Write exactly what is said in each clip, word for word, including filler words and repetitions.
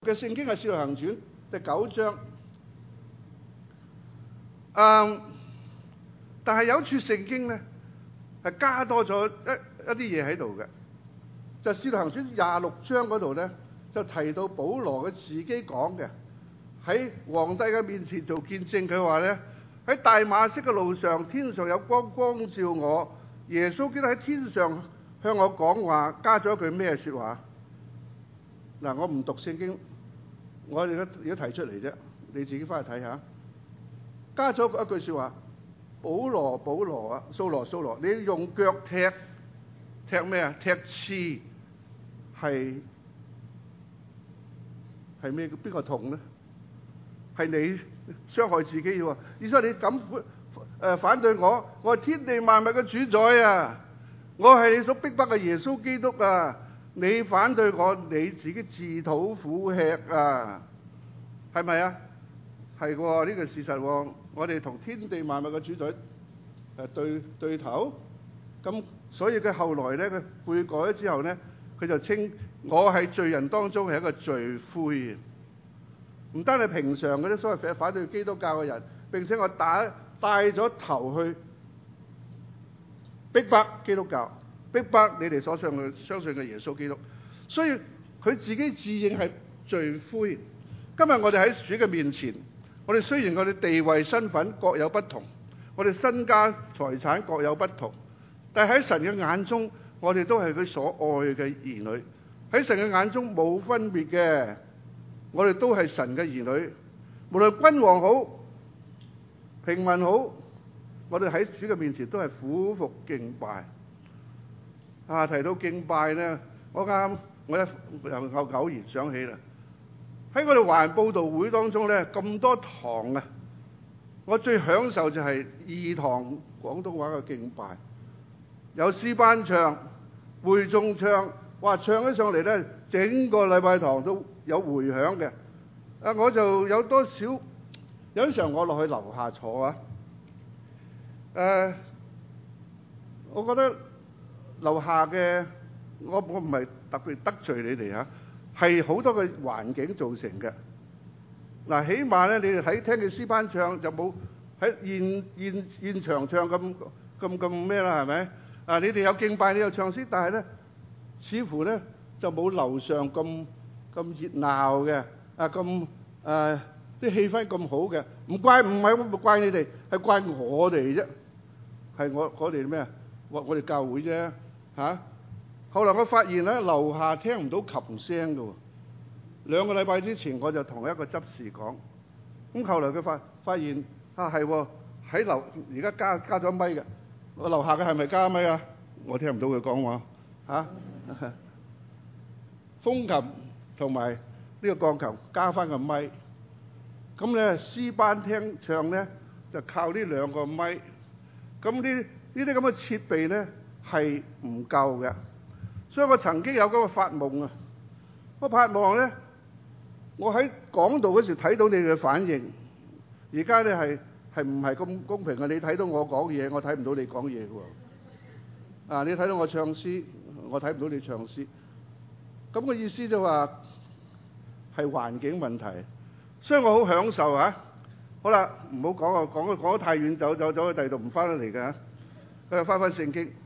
嘅聖經係《使徒行傳》第九章。嗯，但係有處聖經咧係加多咗一一啲嘢喺度嘅，就《使徒行傳》廿六章嗰度咧就提到保羅佢自己講嘅，喺皇帝嘅面前做見證，佢話咧喺大馬色嘅路上，天上有光光照我，耶穌基督喺天上向我講話，加咗一句咩説話？嗱，我唔讀聖經，我哋而家而家提出嚟啫，你自己翻去睇下。加咗一句説話：保羅，保羅啊，掃羅，掃羅，你用腳踢踢咩啊？踢刺係係咩？邊個痛咧？係你傷害自己喎！意思係你咁誒反對我，我係天地萬物嘅主宰啊！我係你所逼迫嘅耶穌基督啊！你反對我，你自己自討苦吃啊！係咪啊？係喎，呢個事實喎。我哋同天地萬物嘅主宰誒對對頭，咁所以佢後來咧，佢悔改咗之後咧，佢就稱我喺罪人當中係一個罪魁。唔單係平常嗰啲所謂反對基督教嘅人，並且我打帶咗頭去逼迫基督教，逼迫你哋所相嘅相信嘅耶穌基督，所以佢自己自認係罪魁。今日我哋喺主嘅面前，我哋雖然我哋地位身份各有不同，我哋身家財產各有不同，但係喺神嘅眼中，我哋都係佢所愛嘅兒女。喺神嘅眼中冇分別嘅，我哋都係神嘅兒女。無論君王好，平民好，我哋喺主嘅面前都係俯伏敬拜。啊，提到敬拜咧，我啱我一又偶然想起啦。喺我哋華人佈道會當中咧，咁多堂啊，我最享受就係二堂廣東話嘅敬拜，有詩班唱、會眾唱，哇！唱起上嚟咧，整個禮拜堂都有迴響嘅。啊，我就有多少有啲時候我落去樓下坐啊，誒、呃，我覺得樓下嘅我我唔係特別得罪你哋嚇。係好多嘅環境造成嘅。嗱，起碼咧，你哋睇聽嘅詩班唱就冇喺現現現場唱咁咁咁咩啦，係咪？啊，你哋有敬拜，你有唱詩，但係咧，似乎咧就冇樓上咁咁熱鬧嘅，啊咁誒啲氣氛咁好嘅。唔怪唔係唔怪你哋，係怪我哋啫。係我我哋咩啊？我我哋教會啫嚇。後來我發現咧，樓下聽唔到琴聲嘅喎。兩個禮拜之前我就同一個執事講，咁後來佢發發現啊係喎，喺樓而家加加咗咪嘅，我樓下嘅係咪加咪啊？我聽唔到佢講話嚇。風琴同埋呢個鋼琴加翻個咪，咁咧詩班聽唱咧就靠呢兩個咪，咁呢呢啲咁嘅設備咧係唔夠嘅。所以我曾經有嗰個發夢啊！我盼望咧，我喺講道嗰時睇到你哋嘅反應。而家咧係係唔係咁公平啊？你睇到我講嘢，我睇唔到你講嘢嘅喎。啊，你睇到我唱詩，我睇唔到你唱詩。咁嘅意思就話係環境問題。所以我好享受啊！好啦，唔好講啊，講講得太遠，走走走去第二度唔翻得嚟㗎。佢又翻翻聖經。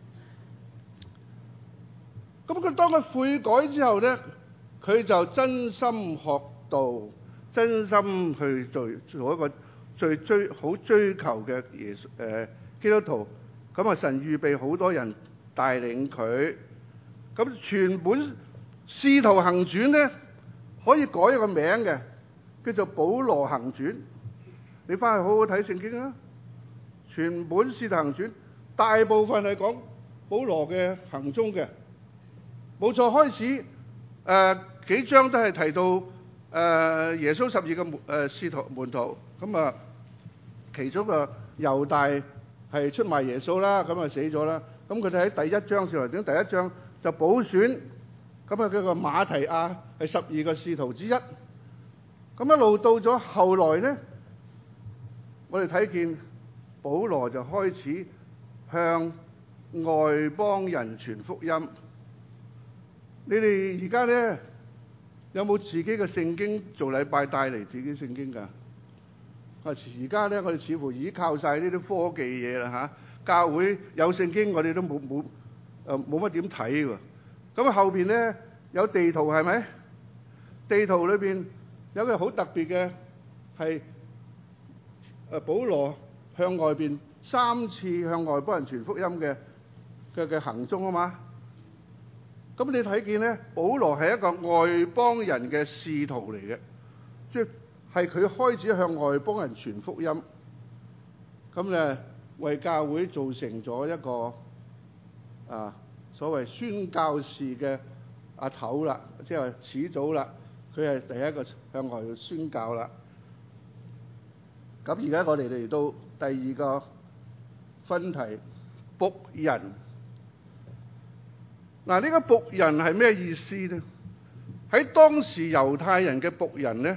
咁佢當佢悔改之後咧，佢就真心學道，真心去做做一個最追好追求嘅耶穌誒基督徒。咁啊，神預備好多人帶領佢。咁全本使徒行傳咧，可以改一個名嘅，叫做保羅行傳。你翻去好好睇聖經啊！全本使徒行傳大部分係講保羅嘅行蹤嘅。冇錯，開始誒、呃、幾章都係提到誒、呃、耶穌十二個門誒使徒門徒，咁啊其中個猶大係出賣耶穌啦，咁啊死咗啦。咁佢哋喺第一章使徒行傳第一章就補選，咁啊叫個馬提亞係十二個使徒之一。咁一路到咗後來咧，我哋睇見保羅就開始向外邦人傳福音。你哋而家咧有冇自己嘅聖經做禮拜帶嚟自己聖經㗎？啊，而家咧我哋似乎依靠晒呢啲科技嘢啦嚇，教會有聖經我哋都冇冇誒冇乜點睇喎。咁後邊咧有地圖係咪？地圖裏邊有個好特別嘅係誒保羅向外邊三次向外邦人傳福音嘅嘅嘅行蹤啊嘛。咁你睇見咧，保羅係一個外邦人嘅使徒嚟嘅，即係佢開始向外邦人傳福音，咁咧為教會造成咗一個啊所謂宣教士嘅阿頭啦，即係始祖啦，佢係第一個向外宣教啦。咁而家我哋嚟到第二個分題，僕人。嗱，呢個僕人係咩意思呢？喺當時猶太人嘅僕人呢，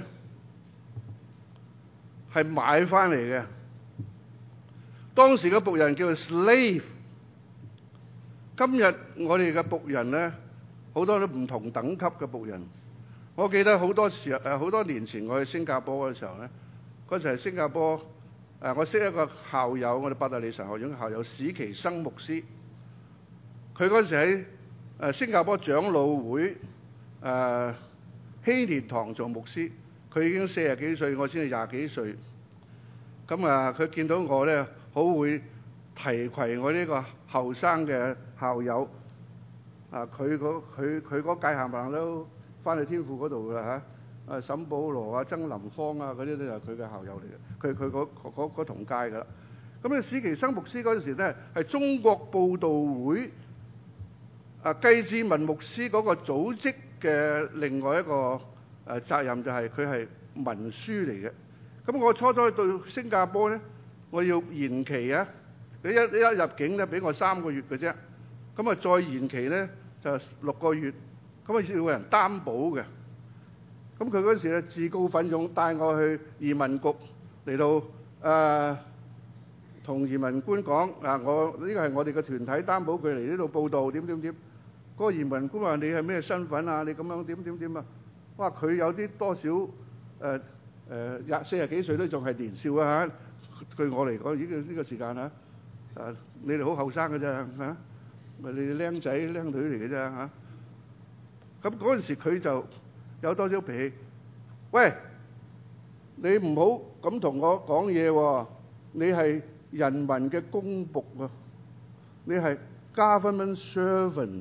係買翻嚟嘅。當時嘅僕人叫做 slave。今日我哋嘅僕人呢，好多都唔同等級嘅僕人。我記得好多時誒，好多年前我去新加坡嘅時候呢，嗰時係新加坡誒，我識一個校友，我哋伯特利神學院嘅校友史奇生牧師。佢嗰時喺誒新加坡長老會誒、呃、希蓮堂做牧師，佢已經四十幾歲，我先係廿幾歲。咁啊，佢見到我咧，好會提攜我呢個後生嘅校友。啊，佢嗰佢佢嗰屆冚唪唥都翻去天父嗰度㗎嚇。啊，沈保羅啊、曾林芳啊嗰啲都係佢嘅校友嚟嘅。佢佢嗰嗰嗰同屆㗎啦。咁咧，史奇生牧師嗰陣時咧，係中國佈道會啊，計志文牧師嗰個組織嘅另外一個誒、呃、責任就係佢係文書嚟嘅。咁我初初到新加坡咧，我要延期啊！你一一入境咧，俾我三個月嘅啫。咁啊，再延期咧就六個月。咁啊，要有人擔保嘅。咁佢嗰時咧自告奮勇帶我去移民局嚟到誒，同、呃、移民官講啊，我呢個係我哋嘅團體擔保佢嚟呢度報道點點點。嗰個移民官話：你係咩身份啊？你咁樣點點點啊？哇！佢有啲多少誒誒廿四十幾歲都仲係年少啊嚇！據我嚟講，呢個呢個時間嚇，啊你哋好後生㗎咋嚇？咪你哋僆仔僆女嚟嘅啫嚇。咁嗰陣時佢就有多少脾氣？喂，你唔好咁同我講嘢喎！你係人民嘅公僕啊！你係 government servant。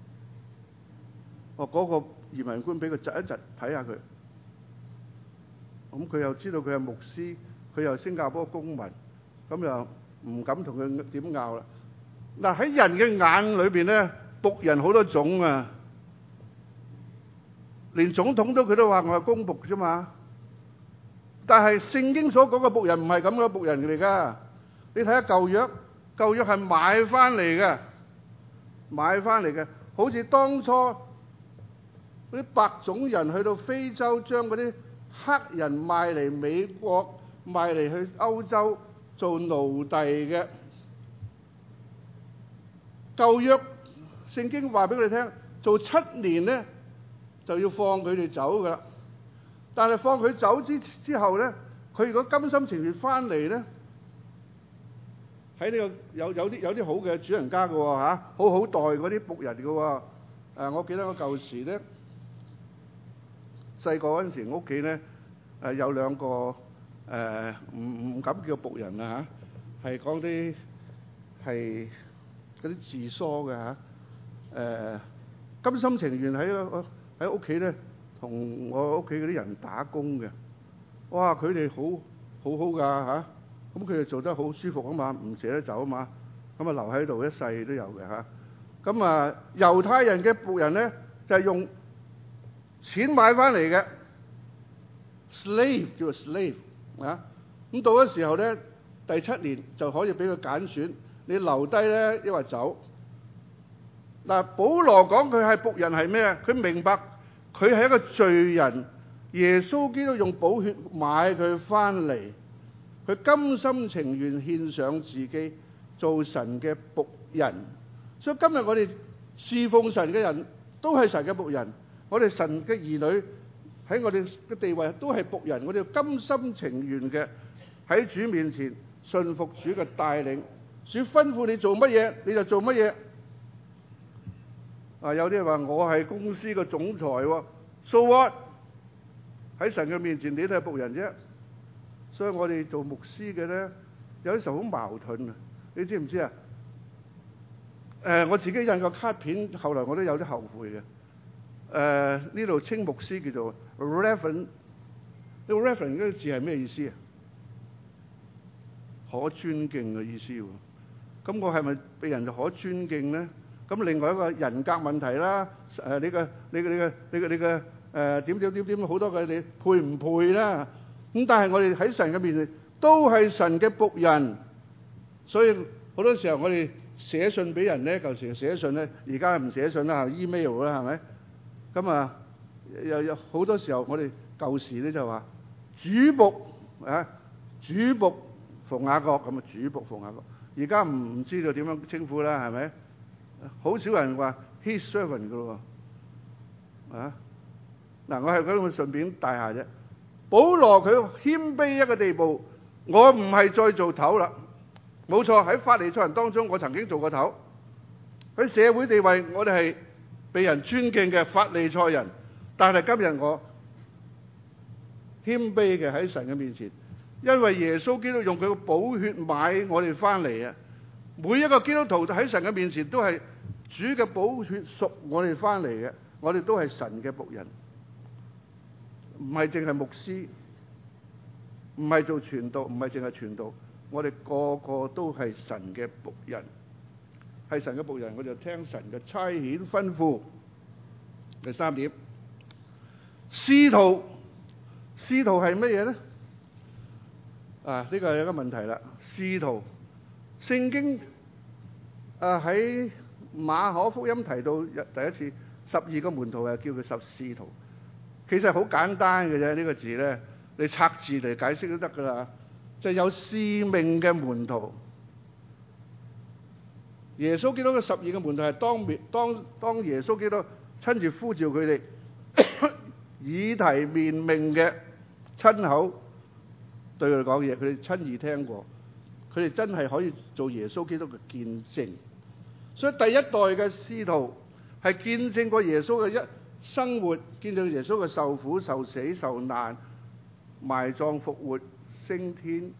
哦，嗰個移民官俾佢窒一窒睇下佢，咁佢又知道佢係牧師，佢又新加坡公民，咁又唔敢同佢點拗啦。嗱，喺人嘅眼裏邊咧，僕人好多種啊，連總統都佢都話我係公僕啫嘛。但係聖經所講嘅僕人唔係咁嘅僕人嚟㗎。你睇下舊約，舊約係買翻嚟嘅，買翻嚟嘅，好似當初嗰啲白種人去到非洲，將嗰啲黑人賣嚟美國，賣嚟去歐洲做奴隸嘅。舊約聖經話俾佢哋聽，做七年咧就要放佢哋走噶啦。但係放佢走之之後咧，佢如果甘心情願翻嚟咧，喺呢個有有啲有啲好嘅主人家嘅喎嚇，好好待嗰啲僕人嘅喎。誒，我記得我舊時咧。細個嗰陣時，屋企咧誒有兩個誒唔唔敢叫僕人啊嚇，係講啲係嗰啲自梳嘅嚇誒，甘心情願喺喺屋企咧同我屋企嗰啲人打工嘅。哇！佢哋好好好㗎嚇，咁佢哋做得好舒服啊嘛，唔捨得走啊嘛，咁啊留喺度一世都有嘅嚇。咁啊，猶太人嘅僕人咧就係用錢買翻嚟嘅 slave 叫做 slave 啊，咁到嗰時候咧，第七年就可以俾佢揀選，你留低咧，抑或走。嗱，保羅講佢係僕人係咩啊？佢明白佢係一個罪人，耶穌基督用寶血買佢翻嚟，佢甘心情願獻上自己做神嘅僕人。所以今日我哋侍奉神嘅人都係神嘅僕人。我哋神嘅兒女喺我哋嘅地位都係僕人，我哋要甘心情願嘅喺主面前順服主嘅帶領，主吩咐你做乜嘢你就做乜嘢。啊，有啲人話我係公司嘅總裁喎，so what？喺神嘅面前你都係僕人啫。所以我哋做牧師嘅咧，有啲時候好矛盾啊！你知唔知啊？誒、呃，我自己印個卡片，後來我都有啲後悔嘅。誒、呃，呢度稱牧師叫做 Reverend， 呢個 Reverend 嗰個字係咩意思啊？可尊敬嘅意思喎。咁我係咪被人可尊敬咧？咁另外一個人格問題啦，誒、呃，你嘅你嘅你嘅你嘅你嘅誒點點點點好多嘅你配唔配啦？咁但係我哋喺神嘅面前都係神嘅僕人，所以好多時候我哋寫信俾人咧，舊時寫信咧，而家唔寫信啦，email 啦，係咪？咁啊，有有好多時候我哋舊時咧就話主僕啊，主僕馮雅各咁啊，主僕馮雅各。而家唔唔知道點樣稱呼啦，係咪？好少人話 his servant 噶咯喎，啊嗱，我係嗰度順便帶下啫。保羅佢謙卑一個地步，我唔係再做頭啦。冇錯，喺法利賽人當中，我曾經做過頭。喺社會地位，我哋係被人尊敬嘅法利賽人。但係今日我謙卑嘅喺神嘅面前，因為耶穌基督用佢嘅寶血買我哋翻嚟啊！每一個基督徒喺神嘅面前都係主嘅寶血贖我哋翻嚟嘅，我哋都係神嘅僕人。唔係淨係牧師，唔係做傳道，唔係淨係傳道，我哋個個都係神嘅僕人，係神嘅僕人，我就聽神嘅差遣吩咐。第三點，使徒，使徒係乜嘢咧？啊，呢個係一個問題啦。使徒，聖經啊喺馬可福音提到第一次十二個門徒係叫佢十使徒。其實好簡單嘅啫，呢個字咧，你拆字嚟解釋都得噶啦。就係有使命嘅門徒。耶穌基督嘅十二個門徒係當面當當耶穌基督親自呼召佢哋，以提面命嘅親口對佢哋講嘢，佢哋親耳聽過，佢哋真係可以做耶穌基督嘅見證。所以第一代嘅使徒係見證過耶穌嘅一生活，見證耶穌嘅受苦、受死、受難、埋葬、復活、升天。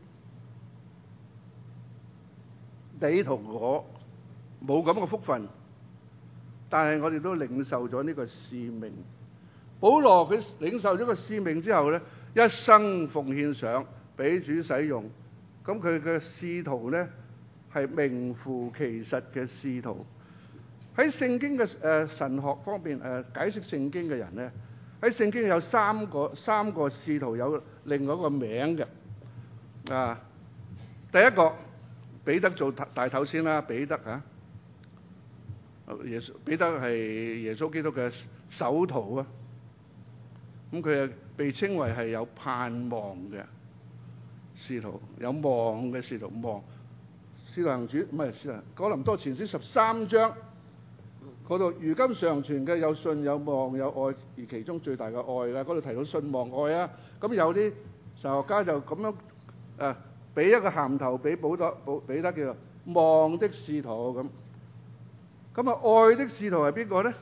你同我冇咁嘅福分，但係我哋都領受咗呢個使命。保羅佢領受咗個使命之後咧，一生奉獻上俾主使用。咁佢嘅使徒咧係名副其實嘅使徒。喺聖經嘅誒、呃、神學方面誒、呃、解釋聖經嘅人咧，喺聖經有三個三個使徒有另外一個名嘅。啊，第一個彼得做大頭先啦，彼得啊，耶穌彼得係耶穌基督嘅首徒啊。咁佢係被稱為係有盼望嘅使徒，有望嘅使徒。望使徒行傳唔係使徒哥林多前書十三章。嗰度如今常存嘅有信有望有愛，而其中最大嘅愛啊，嗰度提到信望愛啊。咁有啲神學家就咁樣誒，俾一個銜頭俾保得保彼得叫做望的使徒咁。咁啊，愛的使徒係邊個咧？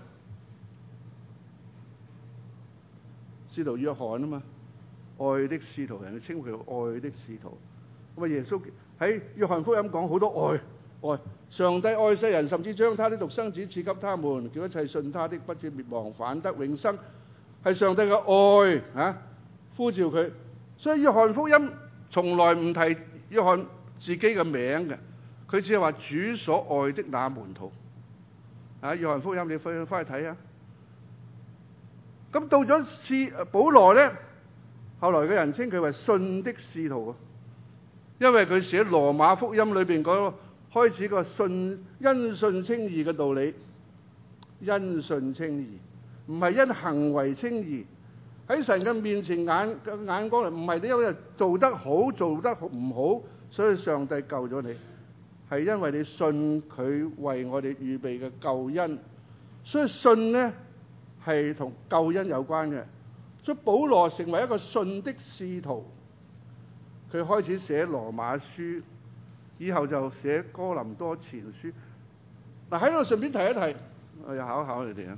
使徒約翰啊嘛，愛的使徒，人哋稱佢做愛的使徒。咁啊，耶穌喺約翰福音講好多愛。愛上帝愛世人，甚至將他的獨生子賜給他們，叫一切信他的不至滅亡，反得永生。係上帝嘅愛啊，呼召佢。所以約翰福音從來唔提約翰自己嘅名嘅，佢只係話主所愛的那門徒。啊，約翰福音你翻翻去睇下。咁到咗使保羅咧，後來嘅人稱佢為信的使徒啊，因為佢寫羅馬福音裏邊嗰個開始個信因信稱義嘅道理，因信稱義，唔係因行為稱義。喺神嘅面前眼嘅眼光嚟，唔係你因為做得好做得唔好，所以上帝救咗你，係因為你信佢為我哋預備嘅救恩。所以信呢係同救恩有關嘅。 所以保羅成為一個信的使徒，佢開始寫羅馬書，以後就寫哥林多前書。嗱，喺度順便提一提，我又考一考你哋啊。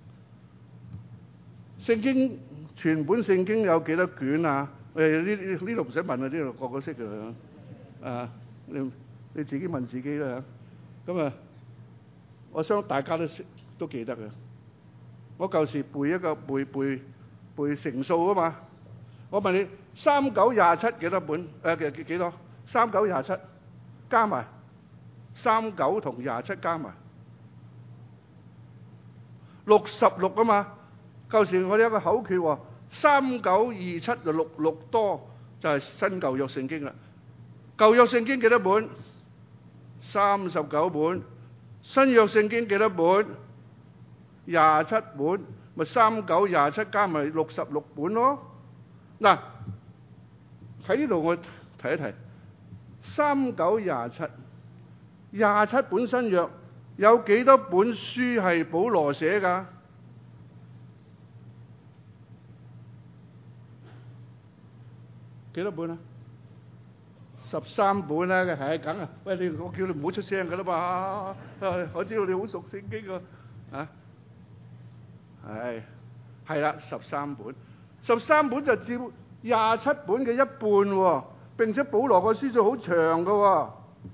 聖經全本聖經有幾多卷啊？誒呢呢度唔使問啊，呢度個個識㗎啦。啊，你你自己問自己啦。咁啊，我想大家都識都記得嘅。我舊時背一個背背背乘數啊嘛。我問你三九廿七幾多本？誒幾幾幾多？三九廿七加埋三九同廿七加埋六十六啊嘛。舊時我哋有一個口訣喎，三九二七就六六多，就係新舊約聖經啦。舊約聖經幾多本？三十九本。新約聖經幾多本？廿七本。咪三九廿七加埋六十六本咯。嗱，喺呢度我提一提，三九廿七，廿七本新約有幾多本書係保羅寫㗎？幾多本啊？十三本啦，係梗啊！喂，你我叫你唔好出聲㗎啦嘛！我知道你好熟聖經㗎，啊，係係啦，十三本，十三本就佔廿七本嘅一半喎。並且保羅個書就好長㗎喎，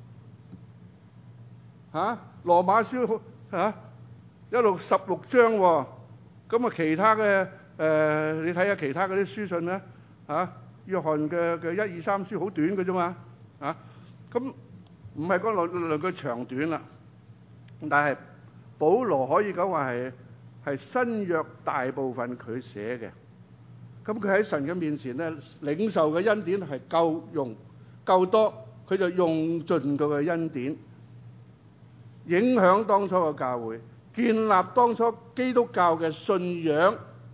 嚇羅馬書嚇一路十六章喎。咁啊，其他嘅誒，你睇下其他嗰啲書信咧，嚇。約翰嘅嘅一二三書好短嘅啫嘛，啊，咁唔係講兩兩句長短啦，但係保羅可以講話係係新約大部分佢寫嘅，咁佢喺神嘅面前咧，領受嘅恩典係夠用夠多，佢就用盡佢嘅恩典，影響當初嘅教會，建立當初基督教嘅信仰。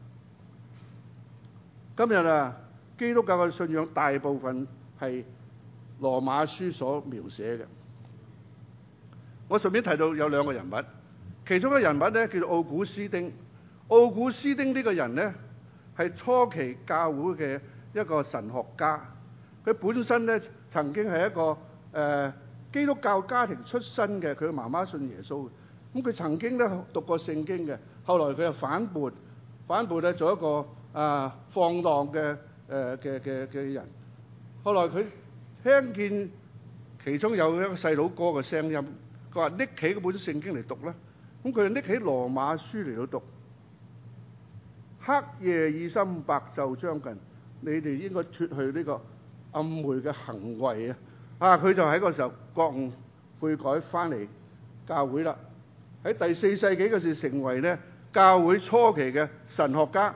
今日啊，基督教嘅信仰大部分係羅馬書所描寫嘅。我順便提到有兩個人物，其中一個人物咧叫做奧古斯丁。奧古斯丁呢個人咧係初期教會嘅一個神學家，佢本身咧曾經係一個誒、呃、基督教家庭出身嘅，佢嘅媽媽信耶穌，咁佢曾經咧讀過聖經嘅，後來佢就反叛，反叛咧做一個啊、呃、放蕩嘅誒嘅嘅嘅人。後來佢聽見其中有一個細佬哥嘅聲音，佢話拎起嗰本聖經嚟讀啦，咁佢就拎起羅馬書嚟到讀。黑夜已深，白晝將近，你哋應該脫去呢個暗昧嘅行為啊！啊，佢就喺嗰時候覺悟悔改翻嚟教會啦。喺第四世紀嗰時成為咧教會初期嘅神學家。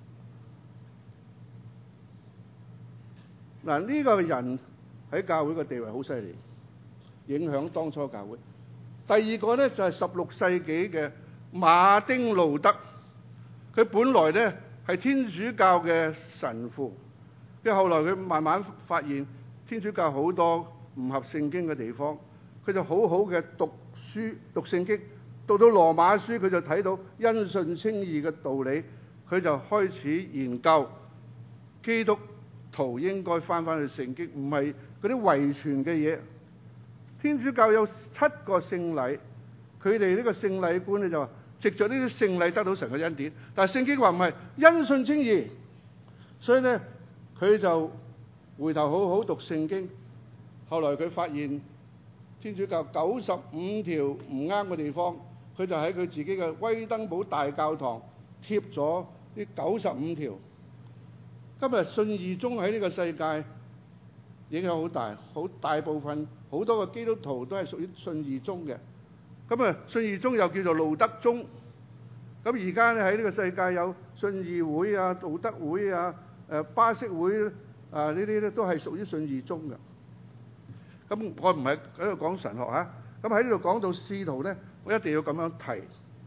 嗱，呢個人喺教會嘅地位好犀利，影響當初教會。第二個咧就係十六世紀嘅馬丁路德。佢本來咧係天主教嘅神父，跟住後來佢慢慢發現天主教好多唔合聖經嘅地方，佢就好好嘅讀書讀聖經，讀到羅馬書佢就睇到因信稱義嘅道理，佢就開始研究基督徒應該翻返去聖經，唔係嗰啲遺傳嘅嘢。天主教有七個聖禮，佢哋呢個聖禮觀咧就話，藉著呢啲聖禮得到神嘅恩典，但係聖經話唔係因信稱義，所以咧佢就回頭好好讀聖經。後來佢發現天主教九十五條唔啱嘅地方，佢就喺佢自己嘅威登堡大教堂貼咗呢九十五條。今日信義宗喺呢個世界影響好大，好大部分好多個基督徒都係屬於信義宗嘅。咁啊，信義宗又叫做路德宗。咁而家咧喺呢個世界有信義會啊、道德會啊、誒巴色會啊，呢啲咧都係屬於信義宗嘅。咁我唔係喺度講神學嚇，咁喺呢度講到使徒咧，我一定要咁樣提。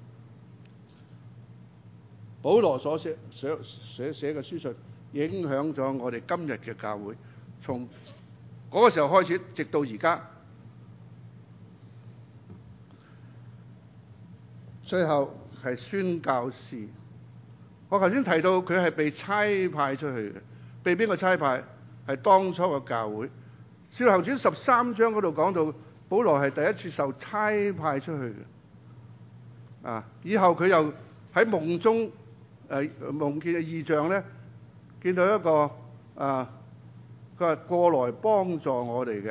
保羅所寫寫寫寫嘅書信，影響咗我哋今日嘅教會，從嗰個時候開始，直到而家。最後係宣教士我頭先提到佢係被差派出去嘅，被邊個差派？係當初嘅教會。使徒行傳十三章嗰度講到，保羅係第一次受差派出去嘅。啊，以後佢又喺夢中誒、呃、夢見嘅異象咧，見到一個啊，佢話過來幫助我哋嘅，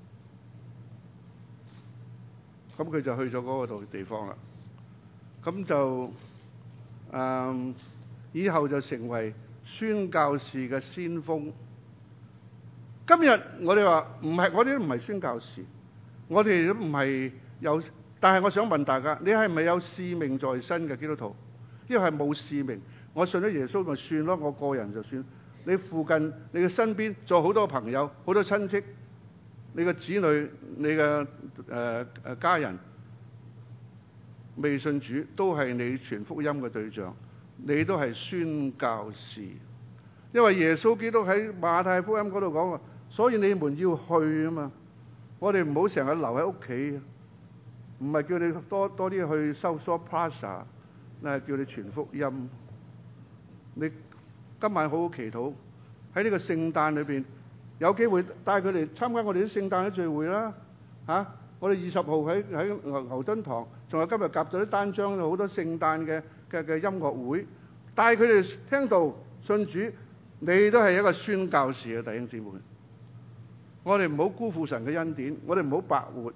咁佢就去咗嗰個度地方啦。咁就誒、呃、以後就成為宣教士嘅先鋒。今日我哋話唔係，我哋都唔係宣教士，我哋都唔係有。但係我想問大家，你係咪有使命在身嘅基督徒？因為係冇使命，我信咗耶穌咪算咯，我個人就算。你附近、你嘅身邊做好多朋友、好多親戚，你嘅子女、你嘅誒誒家人未信主，都係你傳福音嘅對象，你都係宣教士。因為耶穌基督喺馬太福音嗰度講話，所以你們要去啊嘛。我哋唔好成日留喺屋企，唔係叫你多多啲去收縮 plaza， 係叫你傳福音。你今晚好好祈禱，喺呢個聖誕裏邊有機會帶佢哋參加我哋啲聖誕嘅聚會啦。嚇、啊，我哋二十號喺喺牛牛頓堂，仲有今日夾咗啲單張，好多聖誕嘅嘅嘅音樂會，帶佢哋聽道信主。你都係一個宣教士嘅弟兄姊妹。我哋唔好辜負神嘅恩典，我哋唔好白活。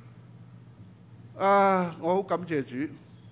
啊，我好感謝主。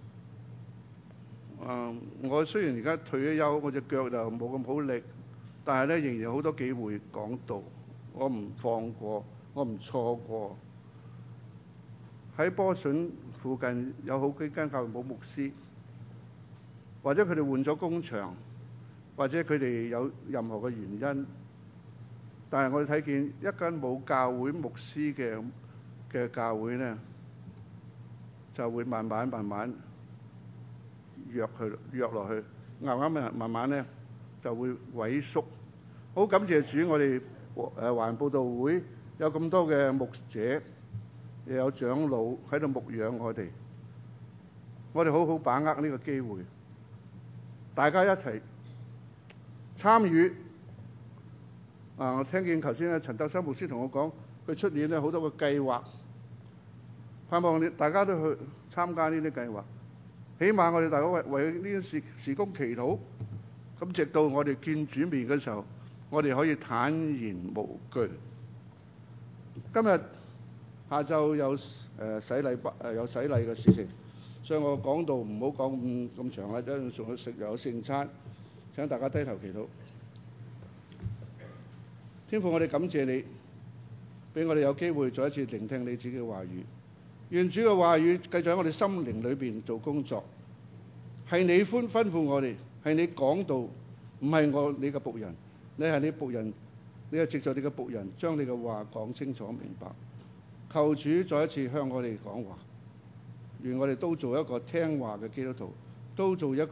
啊，我雖然而家退咗休，我隻腳就冇咁好力，但係咧仍然有好多機會講道，我唔放過，我唔錯過。喺波筍附近有好幾間教會冇牧師，或者佢哋換咗工場，或者佢哋有任何嘅原因，但係我哋睇見一間冇教會牧師嘅嘅教會咧，就會慢慢慢慢弱去弱落去，慢慢慢慢慢咧就會萎縮。好感謝主，我哋誒華人佈道會有咁多嘅牧者，又有長老喺度牧養我哋，我哋好好把握呢個機會，大家一齊參與啊！我聽見頭先咧陳德生牧師同我講，佢出年咧好多個計劃，盼望你大家都去參加呢啲計劃。起碼我哋大家為為呢啲事事工祈禱，咁直到我哋見主面嘅時候，我哋可以坦然無懼。今日下晝有誒洗禮誒有洗禮嘅事情，所以我講道唔好講咁咁長啦，一陣仲去食又有聖餐。請大家低頭祈禱。天父，我哋感謝你，俾我哋有機會再一次聆聽你自己嘅話語。願主嘅話語繼續喺我哋心靈裏邊做工作。係你吩吩咐我哋，係你講道，唔係我你嘅僕人。你係你僕人，你係藉著你嘅僕人將你嘅話講清楚明白。求主再一次向我哋講話。願我哋都做一個聽話嘅基督徒，都做一個